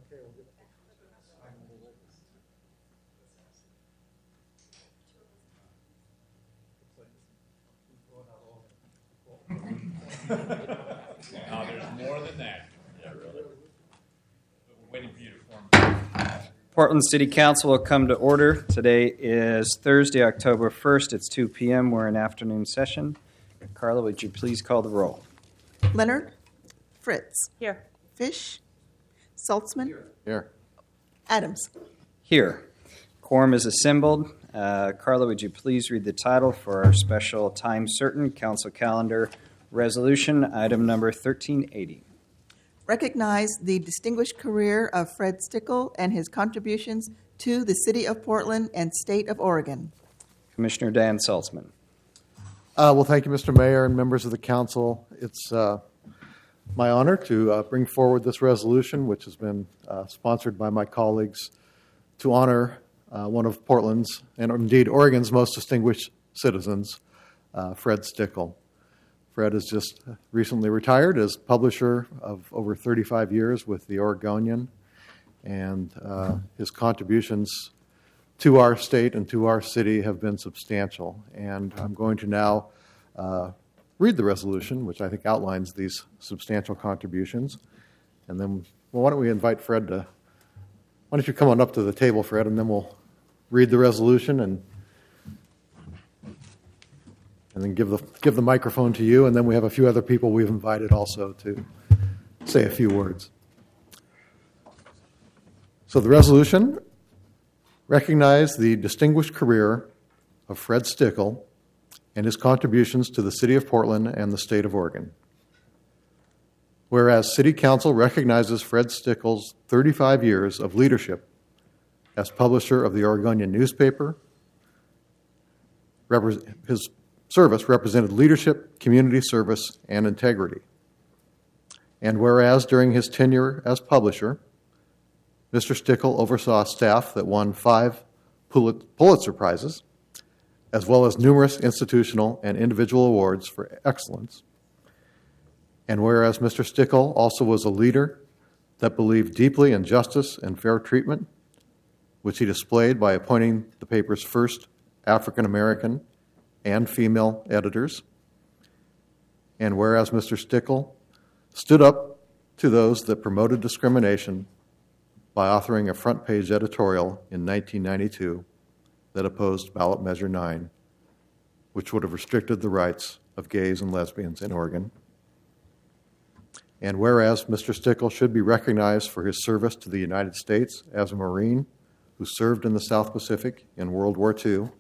No, there's more than that. Yeah, really. We're waiting for you to form. Portland City Council will come to order. Today is Thursday, October 1st. It's 2 p.m. We're in afternoon session. Carla, would you please call the roll? Leonard? Fritz? Here. Fish? Saltzman? Here. Adams? Here. Quorum is assembled. Carla, would you please read the title for our special time certain council calendar resolution, item number 1380. Recognize the distinguished career of Fred Stickle and his contributions to the City of Portland and State of Oregon. Commissioner Dan Saltzman. Well, thank you, Mr. Mayor and members of the council. It's my honor to bring forward this resolution, which has been sponsored by my colleagues, to honor one of Portland's, and indeed Oregon's, most distinguished citizens, Fred Stickle. Fred has just recently retired as publisher of over 35 years with the Oregonian, and his contributions to our state and to our city have been substantial. And I'm going to now read the resolution, which I think outlines these substantial contributions. And then, well, why don't we invite Fred to, why don't you come on up to the table, Fred, and then we'll read the resolution and then give the microphone to you, and then we have a few other people we've invited also to say a few words. So the resolution: recognize the distinguished career of Fred Stickle and his contributions to the City of Portland and the State of Oregon. Whereas City Council recognizes Fred Stickle's 35 years of leadership as publisher of the Oregonian newspaper, his service represented leadership, community service, and integrity. And whereas during his tenure as publisher, Mr. Stickle oversaw staff that won 5 Pulitzer Prizes, as well as numerous institutional and individual awards for excellence. And whereas Mr. Stickle also was a leader that believed deeply in justice and fair treatment, which he displayed by appointing the paper's first African American and female editors. And whereas Mr. Stickle stood up to those that promoted discrimination by authoring a front-page editorial in 1992 that opposed Ballot Measure 9, which would have restricted the rights of gays and lesbians in Oregon. And whereas Mr. Stickle should be recognized for his service to the United States as a Marine who served in the South Pacific in World War II,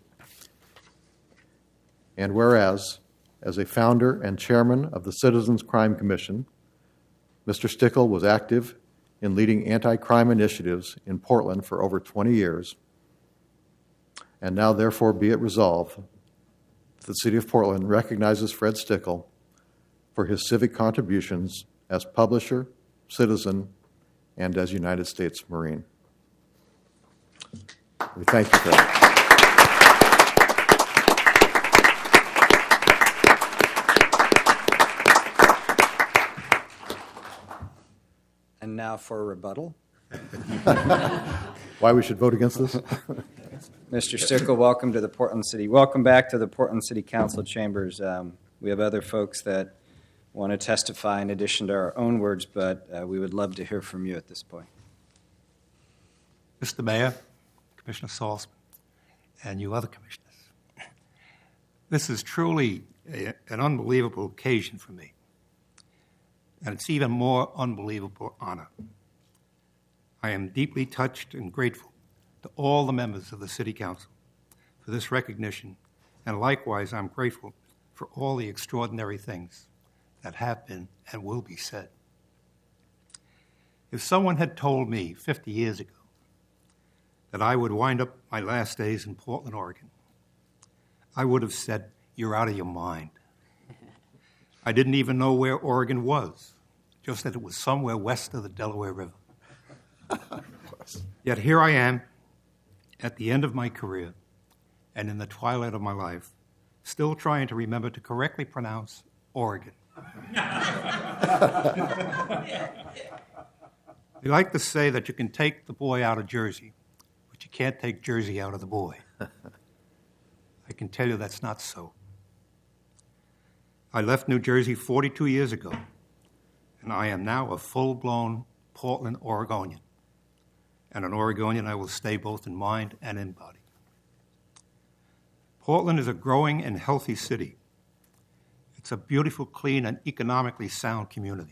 and whereas, as a founder and chairman of the Citizens Crime Commission, Mr. Stickle was active in leading anti-crime initiatives in Portland for over 20 years, and now therefore be it resolved that the City of Portland recognizes Fred Stickle for his civic contributions as publisher, citizen, and as United States Marine. We thank you for that. And now for a rebuttal. Why we should vote against this? Mr. Stickle, welcome to the Portland City. Welcome back to the Portland City Council chambers. We have other folks that want to testify in addition to our own words, but we would love to hear from you at this point. Mr. Mayor, Commissioner Saltzman, and you other commissioners, this is truly an unbelievable occasion for me, and it's even more unbelievable honor. I am deeply touched and grateful to all the members of the City Council for this recognition, and likewise I'm grateful for all the extraordinary things that have been and will be said. If someone had told me 50 years ago that I would wind up my last days in Portland, Oregon, I would have said, "You're out of your mind." I didn't even know where Oregon was, just that it was somewhere west of the Delaware River. Yet here I am, at the end of my career and in the twilight of my life, still trying to remember to correctly pronounce Oregon. We like to say that you can take the boy out of Jersey, but you can't take Jersey out of the boy. I can tell you that's not so. I left New Jersey 42 years ago, and I am now a full-blown Portland Oregonian. And an Oregonian I will stay both in mind and in body. Portland is a growing and healthy city. It's a beautiful, clean, and economically sound community.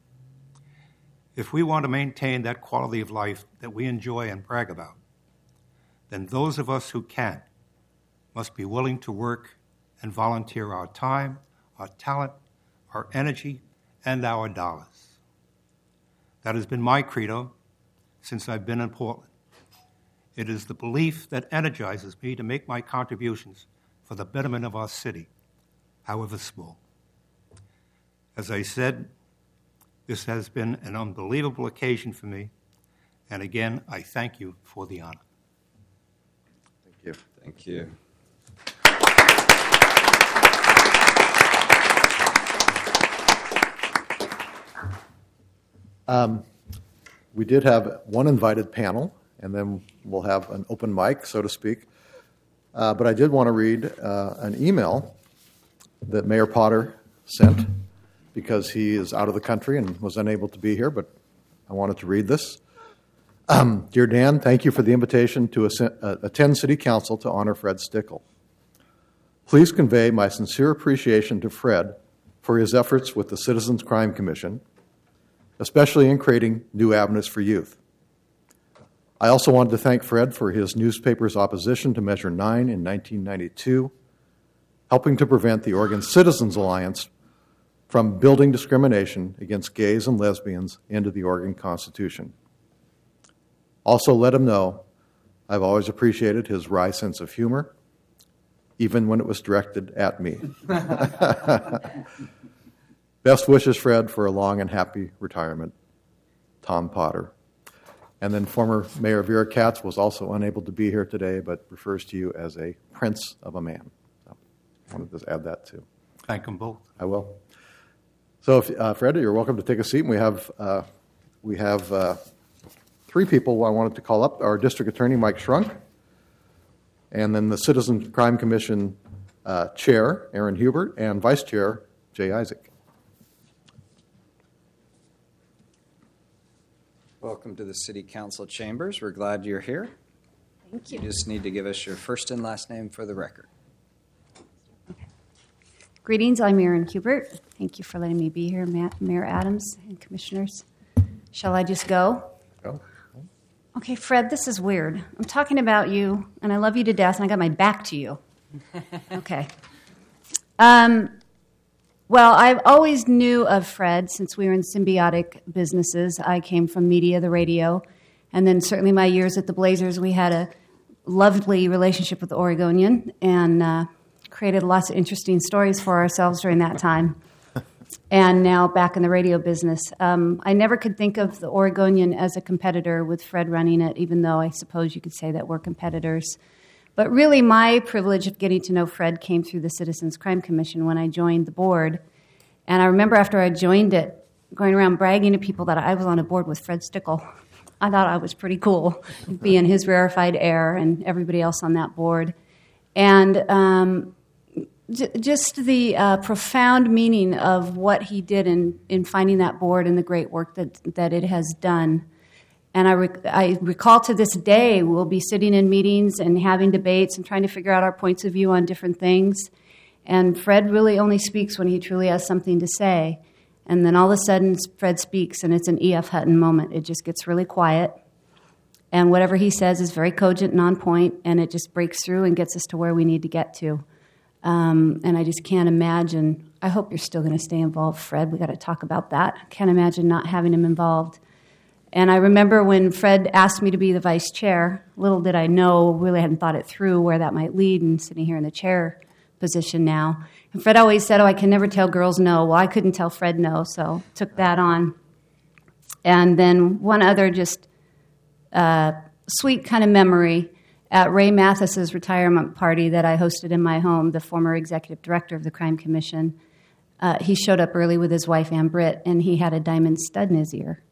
If we want to maintain that quality of life that we enjoy and brag about, then those of us who can must be willing to work and volunteer our time, our talent, our energy, and our dollars. That has been my credo since I've been in Portland. It is the belief that energizes me to make my contributions for the betterment of our city, however small. As I said, this has been an unbelievable occasion for me, and again, I thank you for the honor. Thank you. Thank you. We did have one invited panel, and then we'll have an open mic, so to speak. But I did want to read an email that Mayor Potter sent because he is out of the country and was unable to be here, but I wanted to read this. Dear Dan, thank you for the invitation to attend City Council to honor Fred Stickle. Please convey my sincere appreciation to Fred for his efforts with the Citizens Crime Commission, especially in creating new avenues for youth. I also wanted to thank Fred for his newspaper's opposition to Measure 9 in 1992, helping to prevent the Oregon Citizens Alliance from building discrimination against gays and lesbians into the Oregon Constitution. Also let him know I've always appreciated his wry sense of humor, even when it was directed at me. Best wishes, Fred, for a long and happy retirement. Tom Potter. And then former Mayor Vera Katz was also unable to be here today, but refers to you as a prince of a man. So I wanted to add that too. Thank them both. I will. So, Fred, you're welcome to take a seat. And we have three people I wanted to call up. Our District Attorney, Mike Shrunk, and then the Citizens Crime Commission Chair, Aaron Hubert, and Vice Chair, Jay Isaac. Welcome to the City Council chambers. We're glad you're here. Thank you. You just need to give us your first and last name for the record. Greetings, I'm Aaron Hubert. Thank you for letting me be here, Mayor Adams and commissioners. Shall I just go? Go. Okay, Fred, this is weird. I'm talking about you, and I love you to death, and I got my back to you. Okay. Well, I've always knew of Fred since we were in symbiotic businesses. I came from media, the radio, and then certainly my years at the Blazers, we had a lovely relationship with the Oregonian and created lots of interesting stories for ourselves during that time. And now back in the radio business. I never could think of the Oregonian as a competitor with Fred running it, even though I suppose you could say that we're competitors. But really, my privilege of getting to know Fred came through the Citizens Crime Commission when I joined the board. And I remember after I joined it, going around bragging to people that I was on a board with Fred Stickle. I thought I was pretty cool, being his rarefied air and everybody else on that board. And just the profound meaning of what he did in finding that board and the great work that it has done. And I recall to this day, we'll be sitting in meetings and having debates and trying to figure out our points of view on different things. And Fred really only speaks when he truly has something to say. And then all of a sudden, Fred speaks, and it's an E.F. Hutton moment. It just gets really quiet. And whatever he says is very cogent and on point, and it just breaks through and gets us to where we need to get to. And I just can't imagine. I hope you're still going to stay involved, Fred. We got to talk about that. I can't imagine not having him involved. And I remember when Fred asked me to be the vice chair, little did I know, really hadn't thought it through where that might lead, and sitting here in the chair position now. And Fred always said, I can never tell girls no. Well, I couldn't tell Fred no, so took that on. And then one other just sweet kind of memory, at Ray Mathis's retirement party that I hosted in my home, the former executive director of the Crime Commission, he showed up early with his wife, Ann Britt, and he had a diamond stud in his ear.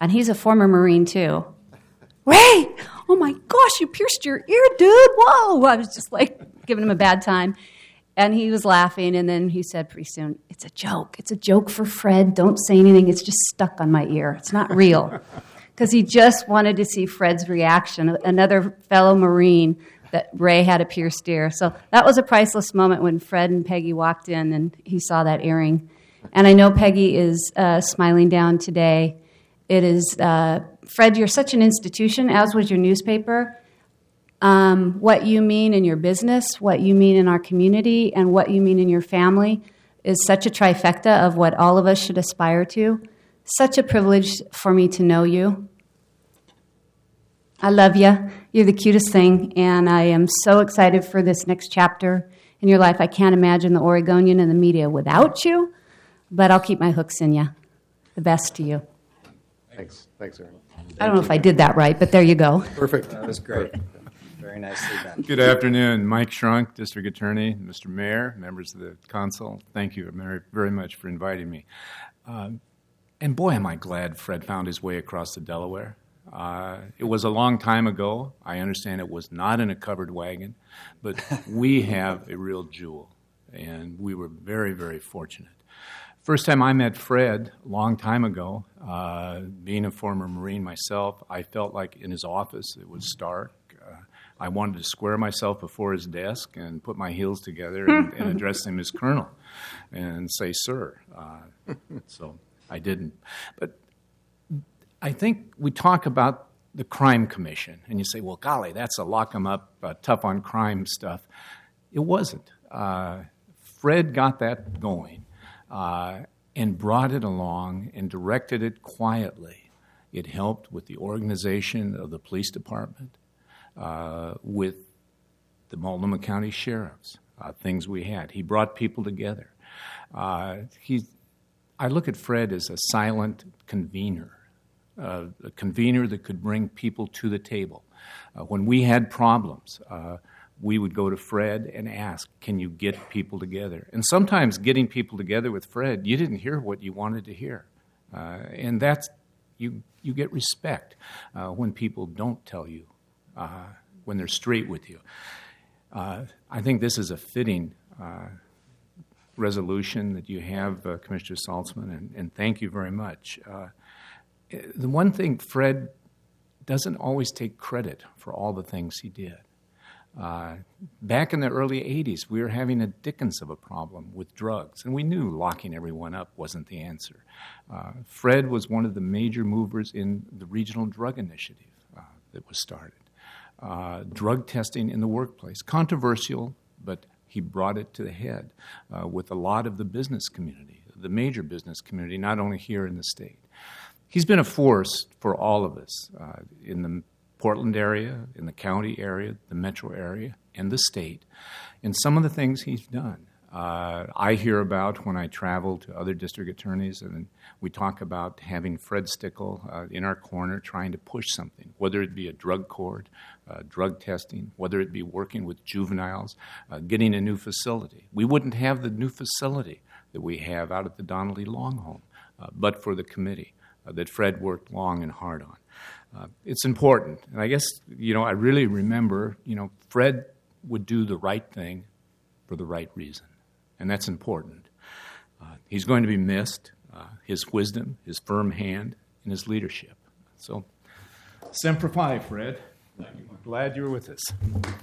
And he's a former Marine, too. Ray, oh my gosh, you pierced your ear, dude. Whoa. I was just like giving him a bad time. And he was laughing, and then he said pretty soon, it's a joke. It's a joke for Fred. Don't say anything. It's just stuck on my ear. It's not real. Because he just wanted to see Fred's reaction, another fellow Marine, that Ray had a pierced ear. So that was a priceless moment when Fred and Peggy walked in and he saw that earring. And I know Peggy is smiling down today. It is, Fred, you're such an institution, as was your newspaper. What you mean in your business, what you mean in our community, and what you mean in your family is such a trifecta of what all of us should aspire to. Such a privilege for me to know you. I love you. You're the cutest thing, and I am so excited for this next chapter in your life. I can't imagine the Oregonian and the media without you, but I'll keep my hooks in you. The best to you. Thanks, Aaron. I don't know if I did that right, but there you go. Perfect. That was great. Very nicely done. Good afternoon. Mike Shrunk, District Attorney, Mr. Mayor, members of the Council. Thank you very much for inviting me. And boy, am I glad Fred found his way across the Delaware. It was a long time ago. I understand it was not in a covered wagon, but we have a real jewel, and we were very, very fortunate. First time I met Fred, a long time ago, being a former Marine myself, I felt like in his office it was stark. I wanted to square myself before his desk and put my heels together and address him as Colonel and say, sir. So I didn't. But I think we talk about the Crime Commission, and you say, well, golly, that's a lock 'em up, tough on crime stuff. It wasn't. Fred got that going and brought it along and directed it quietly. It helped with the organization of the police department, with the Multnomah County sheriffs, things we had. He brought people together. I look at Fred as a silent convener. A convener that could bring people to the table. When we had problems, we would go to Fred and ask, can you get people together? And sometimes getting people together with Fred, you didn't hear what you wanted to hear. And that's, you get respect when people don't tell you, when they're straight with you. I think this is a fitting resolution that you have, Commissioner Saltzman, and thank you very much. The one thing, Fred doesn't always take credit for all the things he did. Back in the early 80s, we were having a dickens of a problem with drugs, and we knew locking everyone up wasn't the answer. Fred was one of the major movers in the regional drug initiative that was started. Drug testing in the workplace, controversial, but he brought it to the head with a lot of the business community, the major business community, not only here in the state. He's been a force for all of us in the Portland area, in the county area, the metro area, and the state, in some of the things he's done. I hear about when I travel to other district attorneys, and we talk about having Fred Stickle in our corner trying to push something, whether it be a drug court, drug testing, whether it be working with juveniles, getting a new facility. We wouldn't have the new facility that we have out at the Donnelly Long Home, but for the committee that Fred worked long and hard on. It's important. And I guess, I really remember, Fred would do the right thing for the right reason. And that's important. He's going to be missed, his wisdom, his firm hand, and his leadership. So, Semper Fi, Fred. I'm glad you were with us.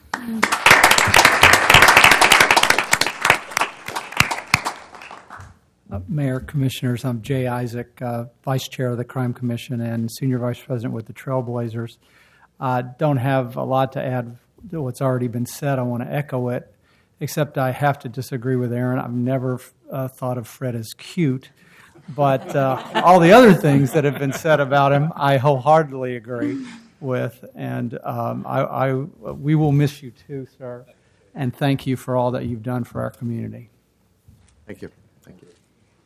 Mayor, Commissioners, I'm Jay Isaac, Vice Chair of the Crime Commission and Senior Vice President with the Trailblazers. I don't have a lot to add to what's already been said. I want to echo it, except I have to disagree with Aaron. I've never thought of Fred as cute, but all the other things that have been said about him, I wholeheartedly agree with, and we will miss you too, sir, and thank you for all that you've done for our community. Thank you. Thank you.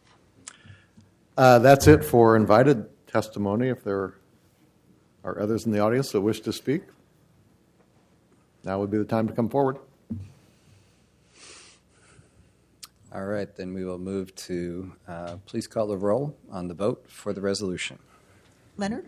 That's it for invited testimony. If there are others in the audience that wish to speak, now would be the time to come forward. All right, then we will move to please call the roll on the vote for the resolution. Leonard?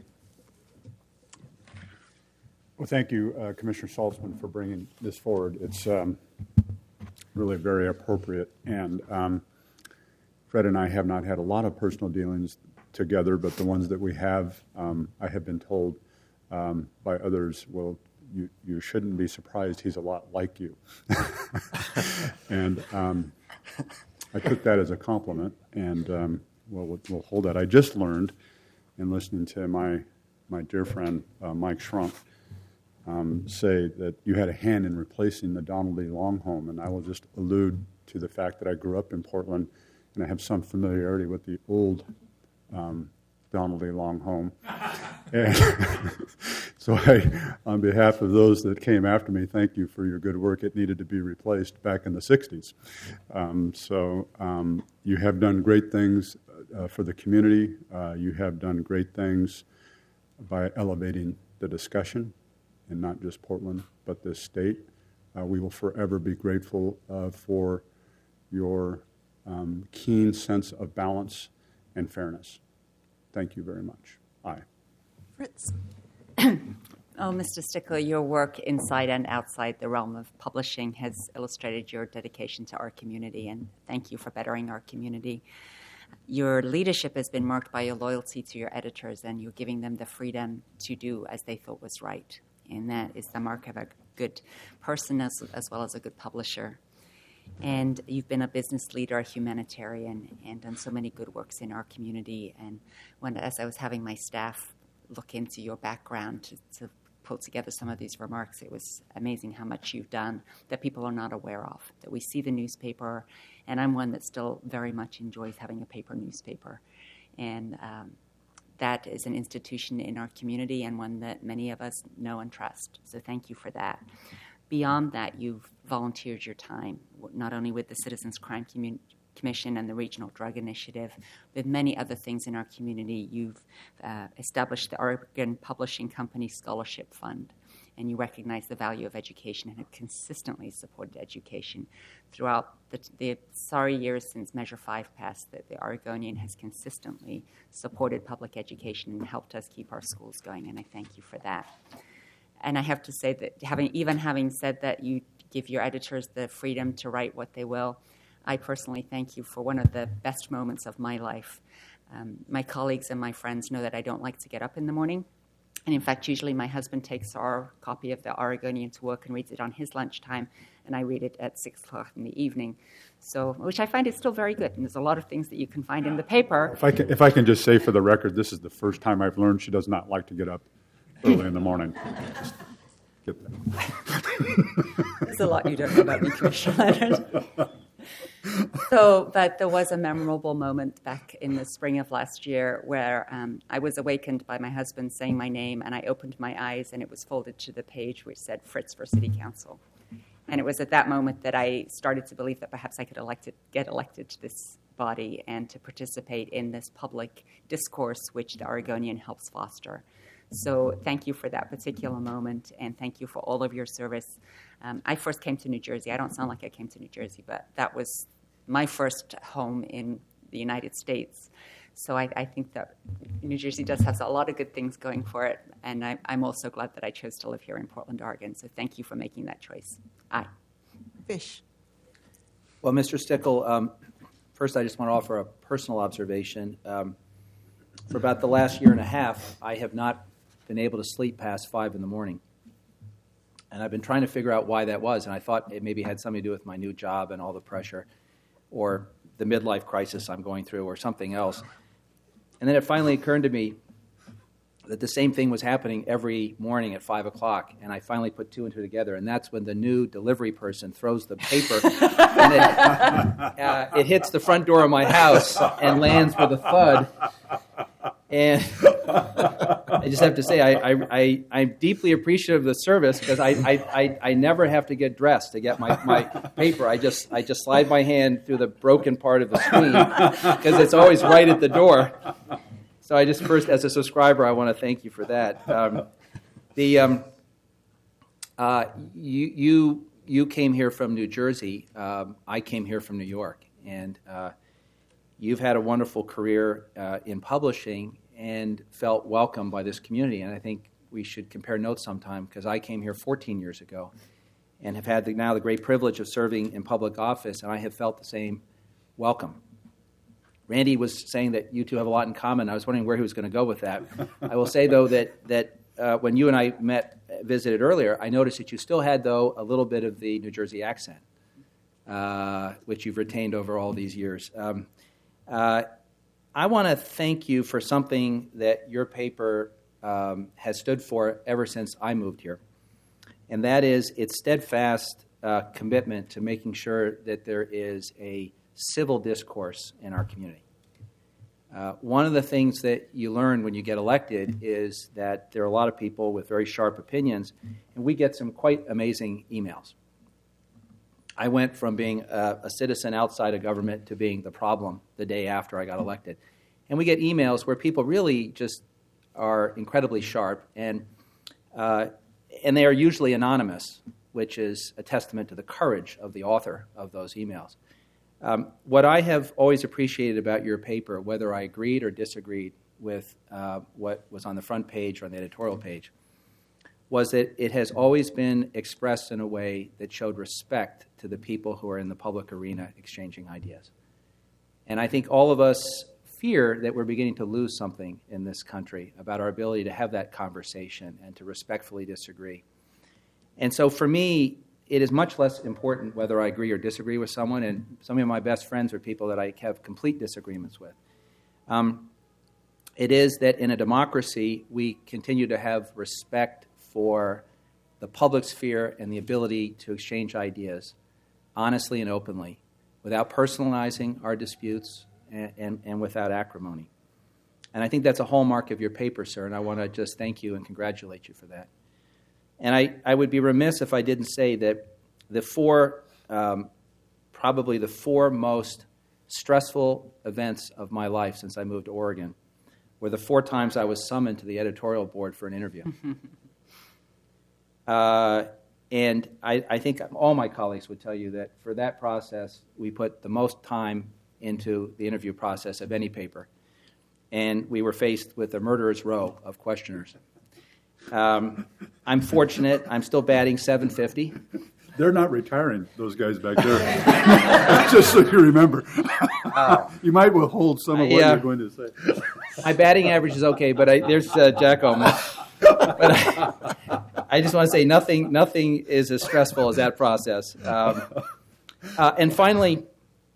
Well, thank you, Commissioner Saltzman, for bringing this forward. It's really very appropriate. And Fred and I have not had a lot of personal dealings together, but the ones that we have, I have been told by others, well, you shouldn't be surprised he's a lot like you. And I took that as a compliment, and we'll hold that. I just learned in listening to my dear friend Mike Shrunk say that you had a hand in replacing the Donald E. Long home, and I will just allude to the fact that I grew up in Portland, and I have some familiarity with the old Donald E. Long home. And so on behalf of those that came after me, thank you for your good work. It needed to be replaced back in the 60s. You have done great things for the community. You have done great things by elevating the discussion, and not just Portland, but this state. We will forever be grateful for your keen sense of balance and fairness. Thank you very much. Aye. Fritz? Oh, Mr. Stickle, your work inside and outside the realm of publishing has illustrated your dedication to our community, and thank you for bettering our community. Your leadership has been marked by your loyalty to your editors, and you're giving them the freedom to do as they thought was right. And that is the mark of a good person as well as a good publisher. And you've been a business leader, a humanitarian, and done so many good works in our community. And as I was having my staff look into your background to pull together some of these remarks, it was amazing how much you've done that people are not aware of, that we see the newspaper, and I'm one that still very much enjoys having a paper newspaper. And that is an institution in our community and one that many of us know and trust. So thank you for that. Beyond that, you've volunteered your time, not only with the Citizens Crime Commission and the Regional Drug Initiative, with many other things in our community. You've established the Oregon Publishing Company Scholarship Fund, and you recognize the value of education and have consistently supported education. Throughout the sorry years since Measure 5 passed, that the Oregonian has consistently supported public education and helped us keep our schools going, and I thank you for that. And I have to say that having said that you give your editors the freedom to write what they will, I personally thank you for one of the best moments of my life. My colleagues and my friends know that I don't like to get up in the morning. And in fact, usually my husband takes our copy of the Oregonian to work and reads it on his lunchtime, and I read it at 6 o'clock in the evening. So, which I find is still very good. And there's a lot of things that you can find in the paper. If I can just say for the record, this is the first time I've learned she does not like to get up early in the morning. Just get that. There's a lot you don't know about me, Commissioner Leonard. But there was a memorable moment back in the spring of last year where I was awakened by my husband saying my name, and I opened my eyes, and it was folded to the page which said Fritz for City Council. And it was at that moment that I started to believe that perhaps I could get elected to this body and to participate in this public discourse which the Oregonian helps foster. So thank you for that particular moment, and thank you for all of your service. I first came to New Jersey. I don't sound like I came to New Jersey, but that was my first home in the United States. So I think that New Jersey does have a lot of good things going for it, and I'm also glad that I chose to live here in Portland, Oregon. So thank you for making that choice. Aye. Fish. Well, Mr. Stickle, first I just want to offer a personal observation. For about the last year and a half, I have not been able to sleep past 5 in the morning. And I've been trying to figure out why that was, and I thought it maybe had something to do with my new job and all the pressure, or the midlife crisis I'm going through, or something else. And then it finally occurred to me that the same thing was happening every morning at 5 o'clock, and I finally put two and two together, and that's when the new delivery person throws the paper, and it hits the front door of my house and lands with a thud. And I just have to say, I'm deeply appreciative of the service because I never have to get dressed to get my paper. I just slide my hand through the broken part of the screen because it's always right at the door. So I just first, as a subscriber, I want to thank you for that. You came here from New Jersey. I came here from New York, and you've had a wonderful career in publishing, and felt welcome by this community. And I think we should compare notes sometime, because I came here 14 years ago and have had now the great privilege of serving in public office, and I have felt the same welcome. Randy was saying that you two have a lot in common. I was wondering where he was going to go with that. I will say, though, that when you and I visited earlier, I noticed that you still had, though, a little bit of the New Jersey accent, which you've retained over all these years. I want to thank you for something that your paper has stood for ever since I moved here, and that is its steadfast commitment to making sure that there is a civil discourse in our community. One of the things that you learn when you get elected is that there are a lot of people with very sharp opinions, and we get some quite amazing emails. I went from being a citizen outside of government to being the problem the day after I got elected. And we get emails where people really just are incredibly sharp, and they are usually anonymous, which is a testament to the courage of the author of those emails. What I have always appreciated about your paper, whether I agreed or disagreed with what was on the front page or on the editorial page, was that it has always been expressed in a way that showed respect to the people who are in the public arena exchanging ideas. And I think all of us fear that we're beginning to lose something in this country about our ability to have that conversation and to respectfully disagree. And so for me, it is much less important whether I agree or disagree with someone, and some of my best friends are people that I have complete disagreements with. It is that in a democracy, we continue to have respect for the public sphere and the ability to exchange ideas honestly and openly without personalizing our disputes and without acrimony. And I think that's a hallmark of your paper, sir, and I want to just thank you and congratulate you for that. And I would be remiss if I didn't say that probably the four most stressful events of my life since I moved to Oregon were the 4 times I was summoned to the editorial board for an interview. And I think all my colleagues would tell you that for that process, we put the most time into the interview process of any paper. And we were faced with a murderer's row of questioners. I'm fortunate. I'm still batting .750. They're not retiring, those guys back there. Just so you remember. You might withhold some of what you're going to say. My batting average is okay, but there's Jack Oman. But I just want to say nothing is as stressful as that process. And finally,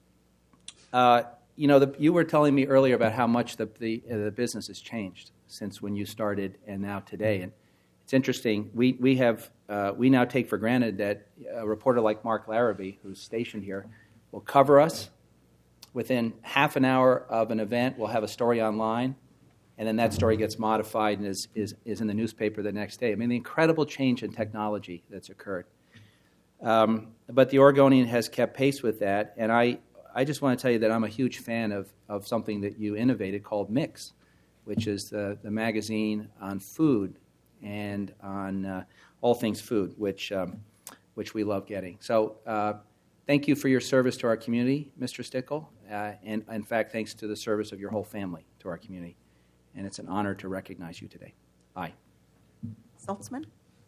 you were telling me earlier about how much the business has changed since when you started and now today. And it's interesting. We now take for granted that a reporter like Mark Larrabee, who's stationed here, will cover us. Within half an hour of an event, we'll have a story online, and then that story gets modified and is in the newspaper the next day. I mean, the incredible change in technology that's occurred. But the Oregonian has kept pace with that, and I just want to tell you that I'm a huge fan of something that you innovated called Mix, which is the magazine on food and on all things food, which we love getting. So thank you for your service to our community, Mr. Stickle, and in fact, thanks to the service of your whole family to our community. And it's an honor to recognize you today. Aye. Saltzman?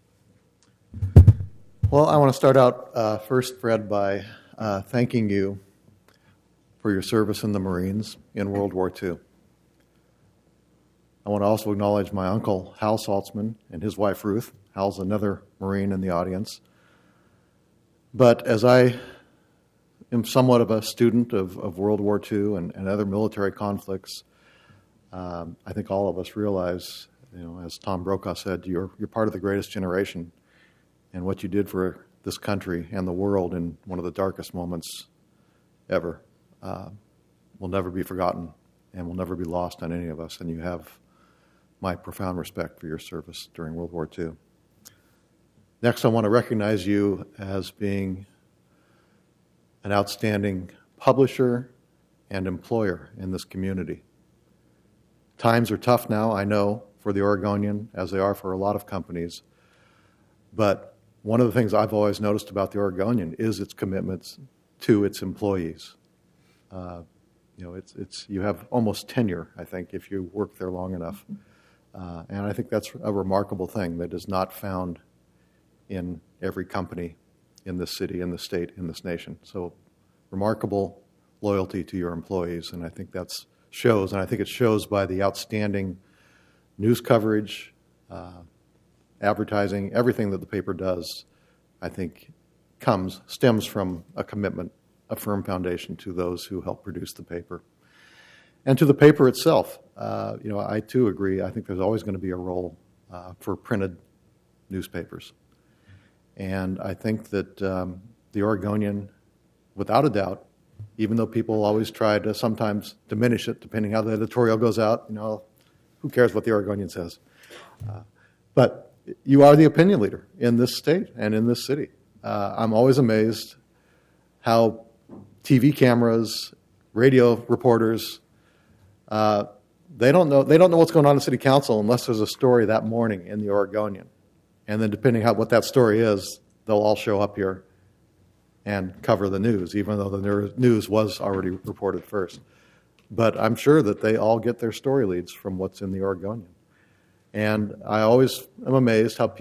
Well, I want to start out first, Fred, by thanking you for your service in the Marines in World War II. I want to also acknowledge my uncle, Hal Saltzman, and his wife, Ruth. Hal's another Marine in the audience. But as I am somewhat of a student of World War II and other military conflicts, I think all of us realize, as Tom Brokaw said, you're part of the greatest generation, and what you did for this country and the world in one of the darkest moments ever will never be forgotten and will never be lost on any of us, and you have my profound respect for your service during World War II. Next, I want to recognize you as being an outstanding publisher and employer in this community. Times are tough now, I know, for the Oregonian, as they are for a lot of companies. But one of the things I've always noticed about the Oregonian is its commitments to its employees. it's you have almost tenure, I think, if you work there long enough. And I think that's a remarkable thing that is not found in every company in this city, in this state, in this nation. So remarkable loyalty to your employees, and I think that shows, and I think it shows by the outstanding news coverage, advertising, everything that the paper does, I think stems from a commitment, a firm foundation to those who help produce the paper. And to the paper itself, I too agree. I think there's always going to be a role for printed newspapers. And I think that the Oregonian, without a doubt, even though people always try to sometimes diminish it, depending how the editorial goes out, who cares what the Oregonian says? But you are the opinion leader in this state and in this city. I'm always amazed how TV cameras, radio reporters, they don't know what's going on in city council unless there's a story that morning in the Oregonian. And then depending on what that story is, they'll all show up here and cover the news, even though the news was already reported first. But I'm sure that they all get their story leads from what's in the Oregonian. And I always am amazed how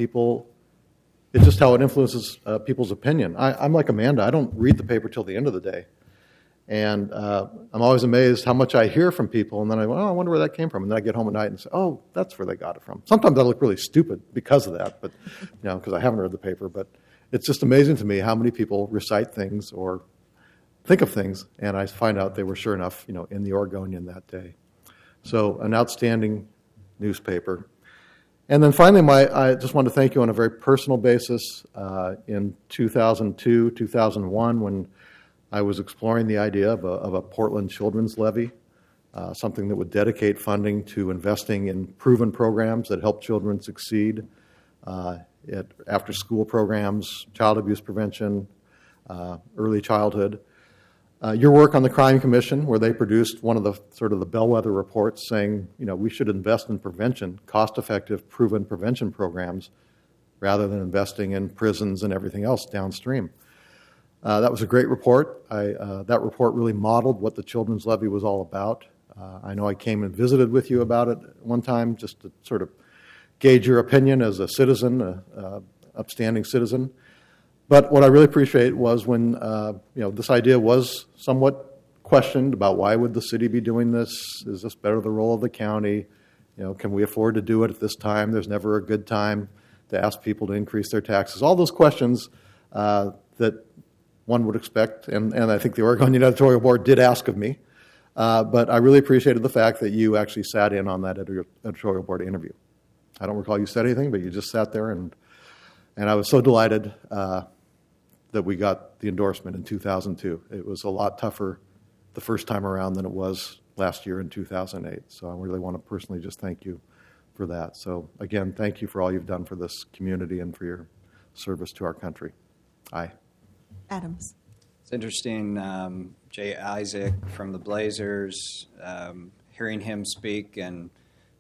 how it influences people's opinion. I'm like Amanda. I don't read the paper till the end of the day. And I'm always amazed how much I hear from people, and then I wonder where that came from. And then I get home at night and say, oh, that's where they got it from. Sometimes I look really stupid because of that, but because I haven't read the paper. But it's just amazing to me how many people recite things or think of things, and I find out they were sure enough, in the Oregonian that day. So an outstanding newspaper. And then finally, I just want to thank you on a very personal basis. In 2002, 2001, when I was exploring the idea of a Portland Children's Levy, something that would dedicate funding to investing in proven programs that help children succeed, after-school programs, child abuse prevention, early childhood. Your work on the Crime Commission, where they produced one of the bellwether reports saying, we should invest in prevention, cost-effective, proven prevention programs, rather than investing in prisons and everything else downstream. That was a great report. That report really modeled what the Children's Levy was all about. I know I came and visited with you about it one time just to sort of gauge your opinion as a citizen, an upstanding citizen. But what I really appreciate was when this idea was somewhat questioned about why would the city be doing this? Is this better the role of the county? Can we afford to do it at this time? There's never a good time to ask people to increase their taxes. All those questions that one would expect, and I think the Oregonian Editorial Board did ask of me. But I really appreciated the fact that you actually sat in on that editorial board interview. I don't recall you said anything, but you just sat there, and I was so delighted that we got the endorsement in 2002. It was a lot tougher the first time around than it was last year in 2008. So I really want to personally just thank you for that. So again, thank you for all you've done for this community and for your service to our country. Aye. Adams. It's interesting, Jay Isaac from the Blazers, hearing him speak and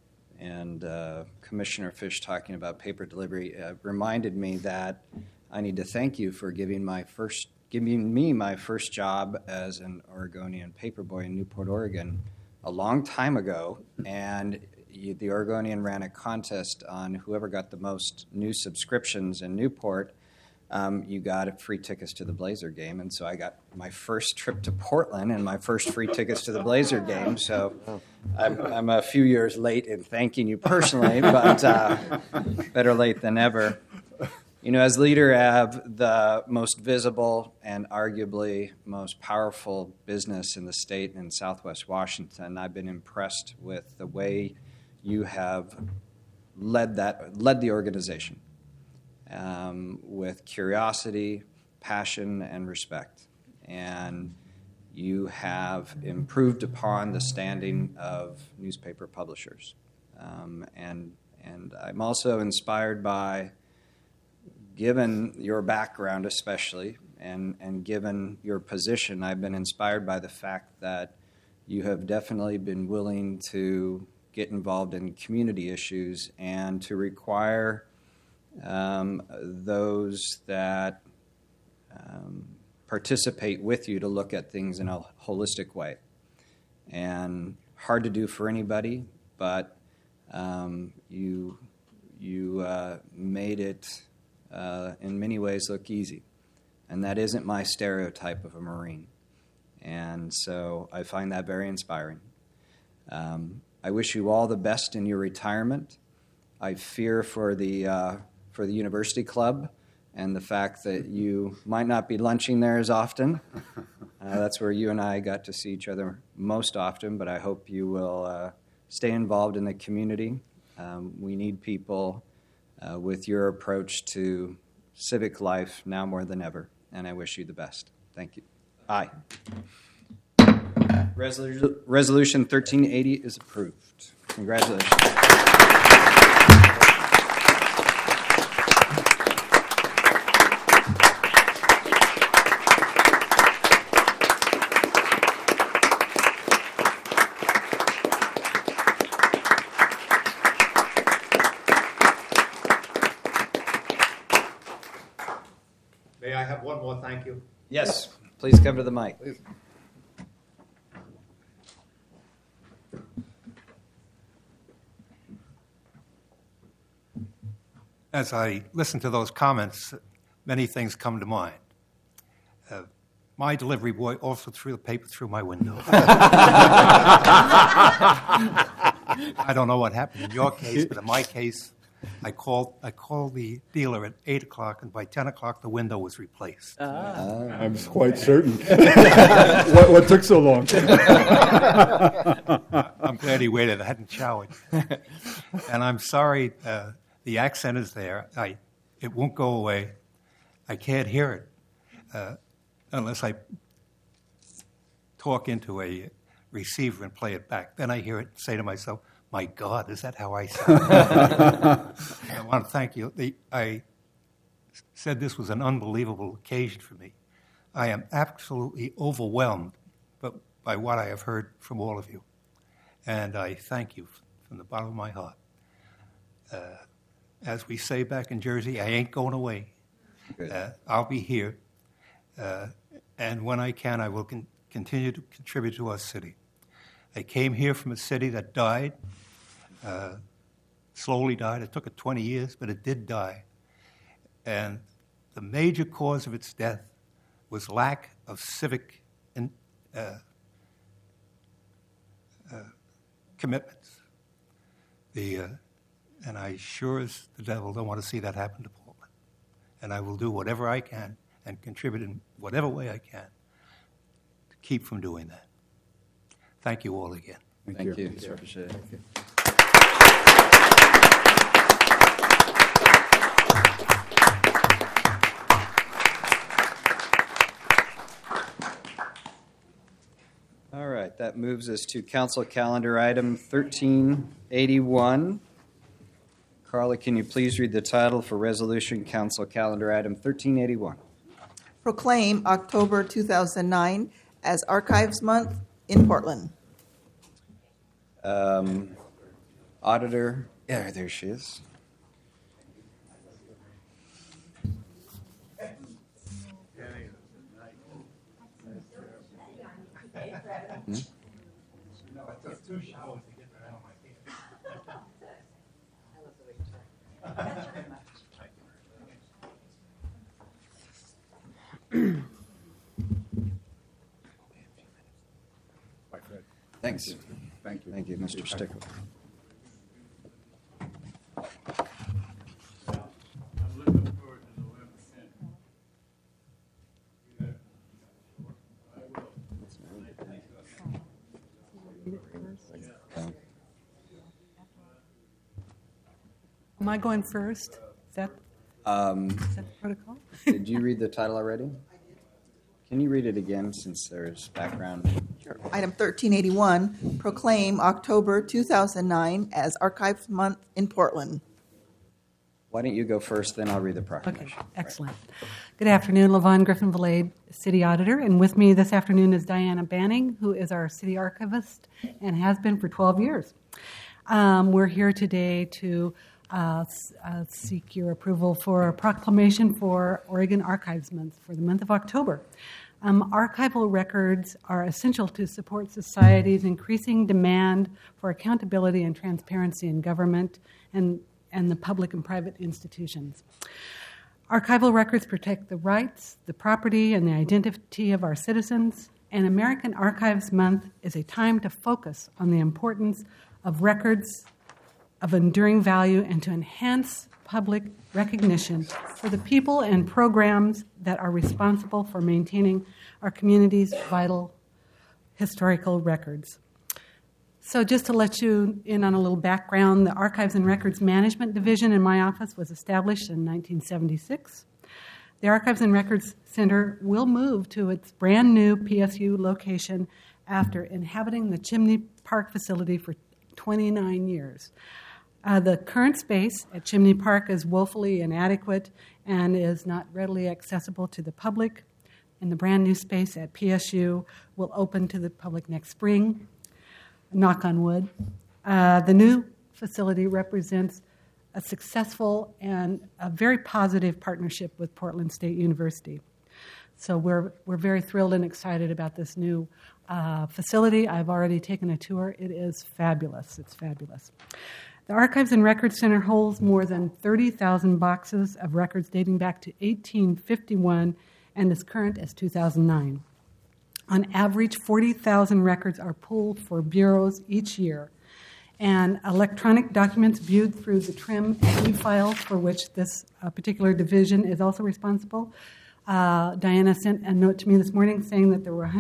Commissioner Fish talking about paper delivery reminded me that I need to thank you for giving me my first job as an Oregonian paperboy in Newport, Oregon, a long time ago, and the Oregonian ran a contest on whoever got the most new subscriptions in Newport. You got free tickets to the Blazer game, and so I got my first trip to Portland and my first free tickets to the Blazer game. So I'm a few years late in thanking you personally, but better late than never. As leader of the most visible and arguably most powerful business in the state in Southwest Washington, I've been impressed with the way you have led the organization. With curiosity, passion, and respect. And you have improved upon the standing of newspaper publishers. And I'm also inspired by, given your background especially, and given your position, I've been inspired by the fact that you have definitely been willing to get involved in community issues and to require those that participate with you to look at things in a holistic way. and hard to do for anybody, but you made it in many ways look easy. And that isn't my stereotype of a Marine. And so I find that very inspiring. I wish you all the best in your retirement. I fear for the University Club and the fact that you might not be lunching there as often. That's where you and I got to see each other most often, but I hope you will stay involved in the community. We need people with your approach to civic life now more than ever, and I wish you the best. Thank you. Aye. Resolution 1380 is approved. Congratulations. May I have one more thank you? Yes, please come to the mic. Please. As I listen to those comments, many things come to mind. My delivery boy also threw the paper through my window. I don't know what happened in your case, but in my case, I called the dealer at 8 o'clock, and by 10 o'clock, the window was replaced. I'm quite certain. What took so long? I'm glad he waited. I hadn't showered. And I'm sorry, the accent is there. It won't go away. I can't hear it unless I talk into a receiver and play it back. Then I hear it and say to myself, my God, is that how I sound? I want to thank you. I said this was an unbelievable occasion for me. I am absolutely overwhelmed by what I have heard from all of you. And I thank you from the bottom of my heart. As we say back in Jersey, I ain't going away. I'll be here. And when I can, I will continue to contribute to our city. I came here from a city that died, slowly died. It took it 20 years, but it did die. And the major cause of its death was lack of civic commitments. And I sure as the devil don't want to see that happen to Portland. And I will do whatever I can and contribute in whatever way I can to keep from doing that. Thank you all again. Thank you. Appreciate it. Thank you. All right, that moves us to council calendar item 1381. Carla, can you please read the title for resolution council calendar item 1381? Proclaim October 2009 as Archives Month in Portland. Auditor, yeah, there she is. No, I took 2 showers to get that out of my hair. Bye, Fred. Thanks. Thank you. Thank you, Mr. Stickle. Am I going first? Is that the protocol? Did you read the title already? Can you read it again since there's background? Sure. Item 1381, proclaim October 2009 as Archives Month in Portland. Why don't you go first, then I'll read the proclamation. Okay, excellent. Good afternoon, LaVon Griffin-Valade, City Auditor, and with me this afternoon is Diana Banning, who is our City Archivist and has been for 12 years. We're here today to seek your approval for a proclamation for Oregon Archives Month for the month of October. Archival records are essential to support society's increasing demand for accountability and transparency in government and the public and private institutions. Archival records protect the rights, the property, and the identity of our citizens, and American Archives Month is a time to focus on the importance of records of enduring value and to enhance public recognition for the people and programs that are responsible for maintaining our community's vital historical records. So just to let you in on a little background, the Archives and Records Management Division in my office was established in 1976. The Archives and Records Center will move to its brand new PSU location after inhabiting the Chimney Park facility for 29 years. The current space at Chimney Park is woefully inadequate and is not readily accessible to the public. And the brand new space at PSU will open to the public next spring. Knock on wood. The new facility represents a successful and a very positive partnership with Portland State University. So we're very thrilled and excited about this new facility. I've already taken a tour. It is fabulous. It's fabulous. The Archives and Records Center holds more than 30,000 boxes of records dating back to 1851 and as current as 2009. On average, 40,000 records are pulled for bureaus each year, and electronic documents viewed through the TRIM and e-files, for which this particular division is also responsible. Diana sent a note to me this morning saying that there were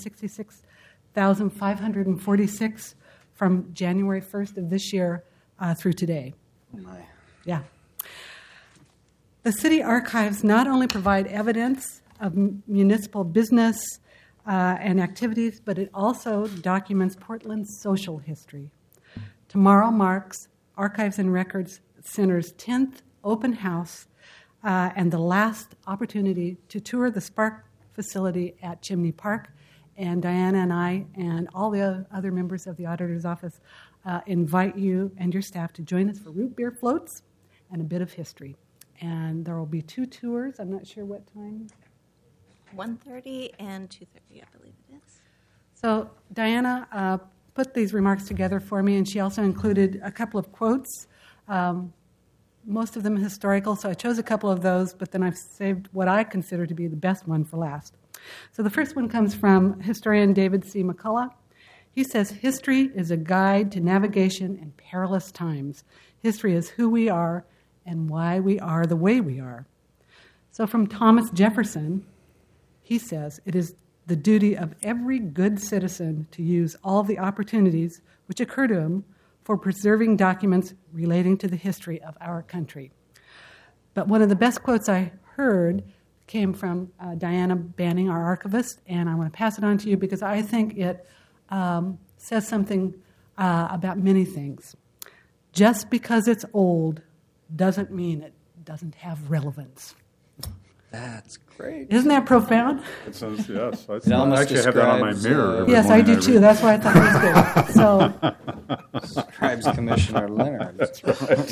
166,546 from January 1st of this year through today. Oh my. Yeah. The city archives not only provide evidence of municipal business and activities, but it also documents Portland's social history. Tomorrow marks Archives and Records Center's 10th open house and the last opportunity to tour the Spark facility at Chimney Park. And Diana and I and all the other members of the auditor's office invite you and your staff to join us for root beer floats and a bit of history. And there will be 2 tours. I'm not sure what time. 1:30 and 2:30, I believe it is. So Diana put these remarks together for me, and she also included a couple of quotes, most of them historical, so I chose a couple of those, but then I've saved what I consider to be the best one for last. So the first one comes from historian David C. McCullough. He says, "History is a guide to navigation in perilous times. History is who we are and why we are the way we are." So from Thomas Jefferson, he says, "It is the duty of every good citizen to use all the opportunities which occur to him for preserving documents relating to the history of our country." But one of the best quotes I heard came from Diana Banning, our archivist, and I want to pass it on to you because I think it says something about many things. Just because it's old doesn't mean it doesn't have relevance. That's great. Isn't that profound? It sounds, yes. I almost actually have that on my describes, mirror. every Yes, I morning do too. That's why I thought it was good. So Describes Commissioner Leonard. That's right.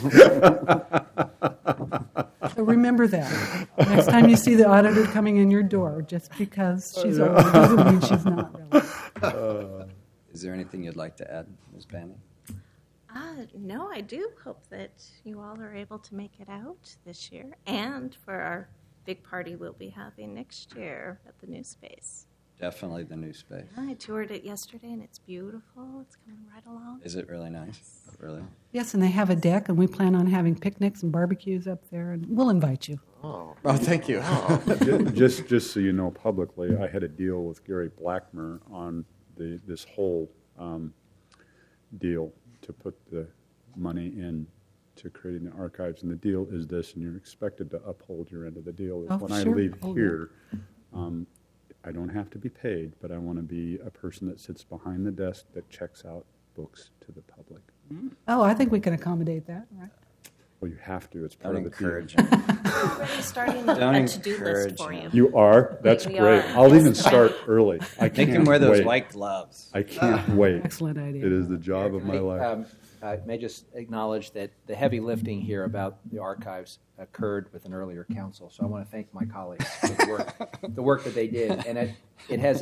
So remember that. Next time you see the auditor coming in your door, just because she's old doesn't mean she's not relevant. Is there anything you'd like to add, Ms. Banning? No, I do hope that you all are able to make it out this year and for our big party we'll be having next year at the new space. Definitely the new space. I toured it yesterday and it's beautiful. It's coming right along. Is it really nice? Really? Yes, and they have a deck, and we plan on having picnics and barbecues up there, and we'll invite you. Oh, thank you. Just so you know publicly, I had a deal with Gary Blackmer on this whole deal to put the money in to creating the archives. And the deal is this, and you're expected to uphold your end of the deal. Oh, when sure. I leave Oh, here, I don't have to be paid, but I want to be a person that sits behind the desk that checks out books to the public. Oh, I think we can accommodate that, right? Well, you have to. It's part Don't of the encourage deal. him. We're already starting Don't a to-do list encourage for him. you. You are? That's We great. are. I'll Yes. even start early. I Make can't him wear those wait. white gloves. I can't wait. Excellent idea. It is the job of my life. I may just acknowledge that the heavy lifting here about the archives occurred with an earlier council. So I want to thank my colleagues for the work that they did, and it has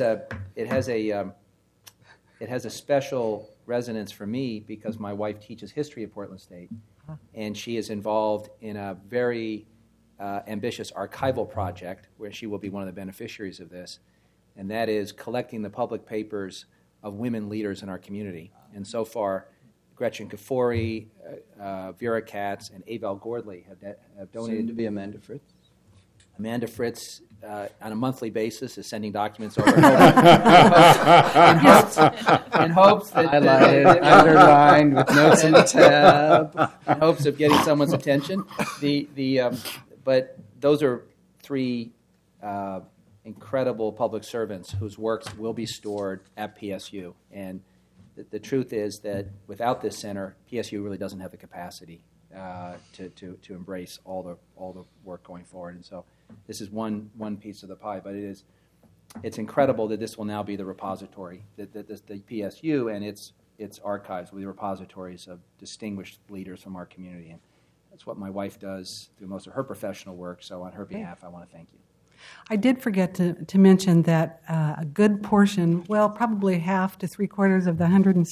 a special resonance for me because my wife teaches history at Portland State, and she is involved in a very ambitious archival project where she will be one of the beneficiaries of this, and that is collecting the public papers of women leaders in our community. And so far, Gretchen Kafori, Vera Katz, and Avel Gordley have donated. Soon to be Amanda Fritz. Amanda Fritz, on a monthly basis, is sending documents over in hopes that Highlighted, underlined, with notes in the tab. in hopes of getting someone's attention. But those are three incredible public servants whose works will be stored at PSU. And the truth is that without this center, PSU really doesn't have the capacity to embrace all the work going forward. And so this is one piece of the pie, but it's incredible that this will now be the repository, that the PSU and its archives will be repositories of distinguished leaders from our community. And that's what my wife does through most of her professional work. So on her behalf, I want to thank you. I did forget to mention that a good portion, well, probably half to three-quarters of the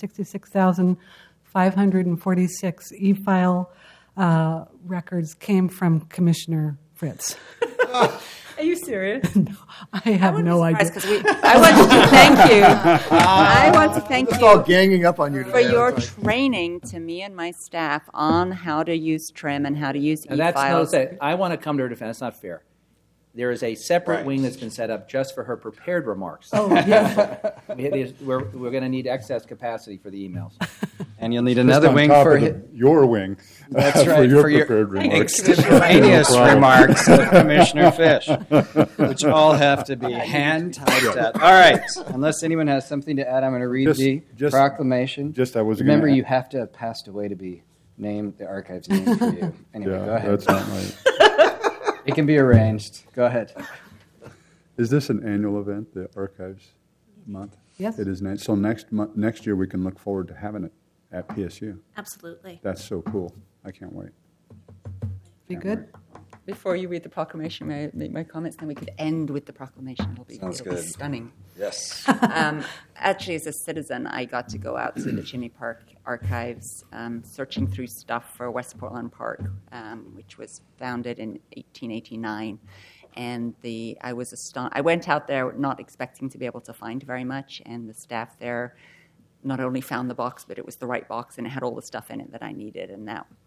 166,546 e-file records came from Commissioner Fritz. Are you serious? No, I have no idea. I want to thank you. I want to thank It's you all ganging up on you for today. your training to me and my staff on how to use TRIM and how to use And that's e-files. I want to come to her defense. It's not fair. There is a separate wing that's been set up just for her prepared remarks. Oh, yeah. We're going to need excess capacity for the emails. And you'll need Just another on wing top for of your wing. That's for right, your for your prepared remarks. extemporaneous No problem. remarks of Commissioner Fish, which all have to be hand typed out. All right, unless anyone has something to add, I'm going to read the proclamation. Remember, you have to have passed away to be named the archive's name for you. Anyway, Yeah, go ahead. that's not right. It can be arranged. Go ahead. Is this an annual event, the Archives Month? Yes. It is. So next year we can look forward to having it at PSU. Absolutely. That's so cool. I can't wait. Be good. Before you read the proclamation, may I make my comments? Then we could end with the proclamation. It'll be Sounds it'll be good. stunning. Yes. Actually, as a citizen, I got to go out to the Jimmy Park archives, searching through stuff for West Portland Park, which was founded in 1889. And I was astonished. I went out there not expecting to be able to find very much, and the staff there not only found the box, but it was the right box, and it had all the stuff in it that I needed. And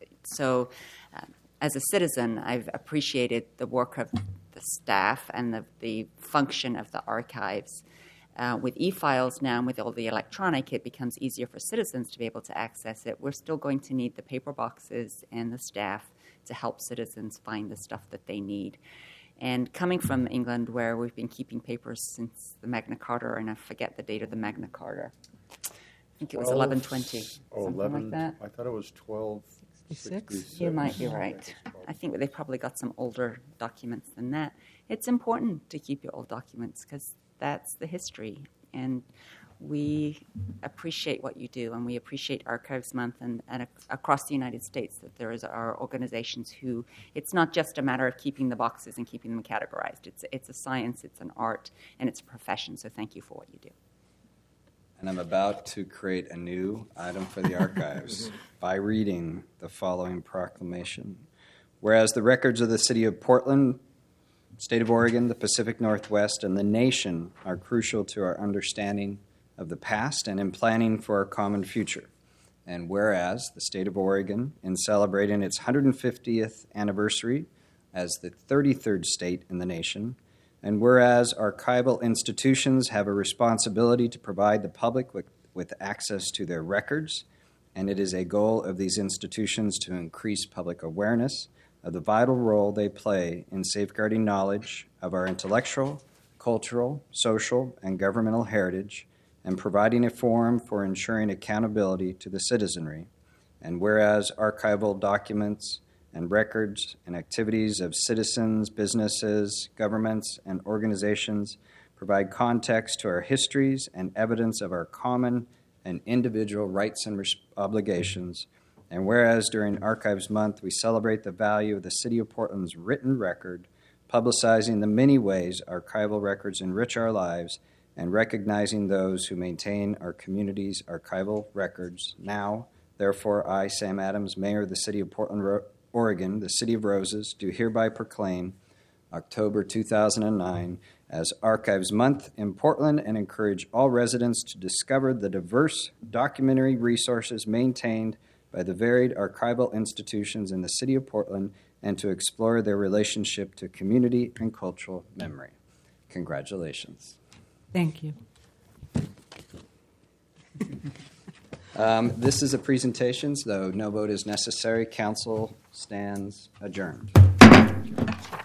as a citizen, I've appreciated the work of the staff and the function of the archives. With e-files now and with all the electronic, it becomes easier for citizens to be able to access it. We're still going to need the paper boxes and the staff to help citizens find the stuff that they need. And coming from England, where we've been keeping papers since the Magna Carta, and I forget the date of the Magna Carta. I think it was 1120, something like that. I thought it was 1266. You might be right. I think they've probably got some older documents than that. It's important to keep your old documents because that's the history. And we appreciate what you do, and we appreciate Archives Month and across the United States that there are organizations who, it's not just a matter of keeping the boxes and keeping them categorized. It's a science, it's an art, and it's a profession, so thank you for what you do. And I'm about to create a new item for the archives by reading the following proclamation. Whereas the records of the City of Portland, State of Oregon, the Pacific Northwest, and the nation are crucial to our understanding of the past and in planning for our common future. And whereas the State of Oregon, in celebrating its 150th anniversary as the 33rd state in the nation, and whereas archival institutions have a responsibility to provide the public with access to their records, and it is a goal of these institutions to increase public awareness of the vital role they play in safeguarding knowledge of our intellectual, cultural, social, and governmental heritage, and providing a forum for ensuring accountability to the citizenry. And whereas archival documents and records and activities of citizens, businesses, governments, and organizations, provide context to our histories and evidence of our common and individual rights and obligations. And whereas during Archives Month, we celebrate the value of the City of Portland's written record, publicizing the many ways archival records enrich our lives, and recognizing those who maintain our community's archival records. Now, therefore, I, Sam Adams, Mayor of the City of Portland, Oregon, the City of Roses, do hereby proclaim October 2009 as Archives Month in Portland and encourage all residents to discover the diverse documentary resources maintained by the varied archival institutions in the City of Portland and to explore their relationship to community and cultural memory. Congratulations. Thank you. This is a presentation, though no vote is necessary. Council stands adjourned.